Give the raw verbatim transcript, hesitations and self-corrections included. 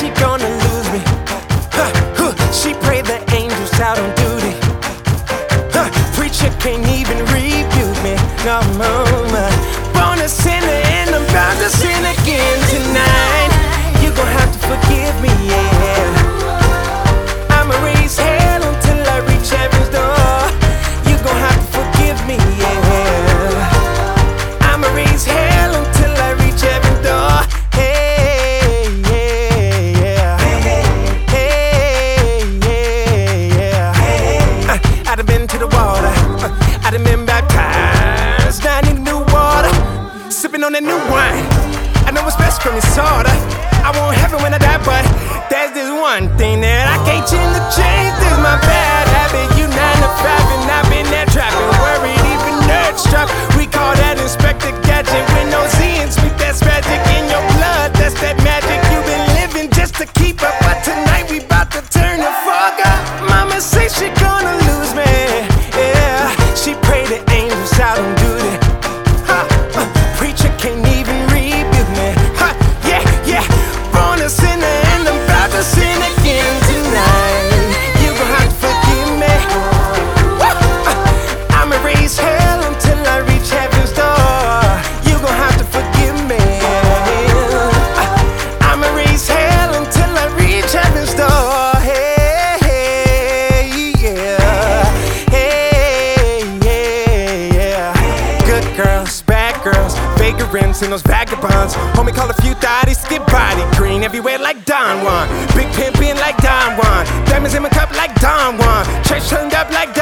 she gonna lose me. Huh, huh, she prayed the angels out on duty. Huh, preacher can't even rebuke me. No, no, no. Born a sinner and I'm about to sin again tonight. You gon' have to forgive me, yeah. I'ma raise hell until I reach heaven's door. You gon' have to forgive me, yeah. I'ma raise hell until I reach heaven's door. Hey, yeah, yeah. Hey, yeah, yeah. Uh, I done been to the water. Uh, I done been baptized. Now I need new water. Sipping on that new wine. I know what's best for me, sorta. I want heaven when I die, but there's this one thing that I can't change to change. This is my bad habit. You nine to five and I've been there trapping, worried, even nerves trapped. We call that Inspector Gadget with no Z and speak. That's magic in your blood. That's that magic you've been living just to keep up. But tonight we bout to turn the fuck up. Mama say she gonna lose me. Yeah, she prayed the angels out on duty. Huh, uh, preacher can't even rebuke me. Huh, yeah, yeah. Born a sinner and I'm about to sin again tonight. You gon' have to forgive me. Woo! Uh, I'ma raise hell until I reach heaven's door. You gon' have to forgive me. Uh, I'ma raise hell until I reach heaven's door. Hey, hey, yeah. Hey, yeah, yeah. Good girls, bad girls, vagrants and those vagabonds. Homie call a few thotties, skip body green everywhere like Don Juan. Big pimpin' like Don Juan. Diamonds in my cup like Don Juan. Church turned up like